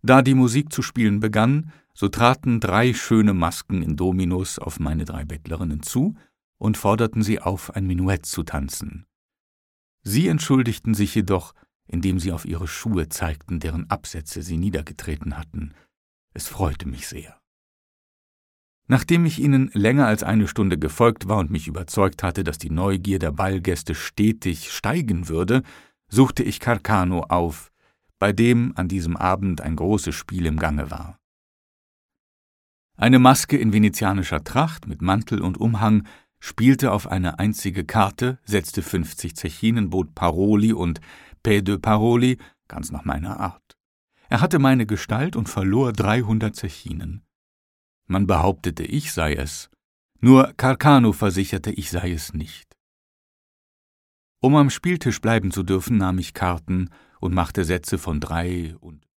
Da die Musik zu spielen begann, so traten 3 schöne Masken in Dominos auf meine 3 Bettlerinnen zu und forderten sie auf, ein Menuett zu tanzen. Sie entschuldigten sich jedoch, indem sie auf ihre Schuhe zeigten, deren Absätze sie niedergetreten hatten. Es freute mich sehr. Nachdem ich ihnen länger als 1 Stunde gefolgt war und mich überzeugt hatte, dass die Neugier der Ballgäste stetig steigen würde, suchte ich Carcano auf, bei dem an diesem Abend ein großes Spiel im Gange war. Eine Maske in venezianischer Tracht mit Mantel und Umhang spielte auf eine einzige Karte, setzte 50 Zechinen, bot Paroli und Paix de Paroli, ganz nach meiner Art. Er hatte meine Gestalt und verlor 300 Zechinen. Man behauptete, ich sei es, nur Carcano versicherte, ich sei es nicht. Um am Spieltisch bleiben zu dürfen, nahm ich Karten und machte Sätze von 3 und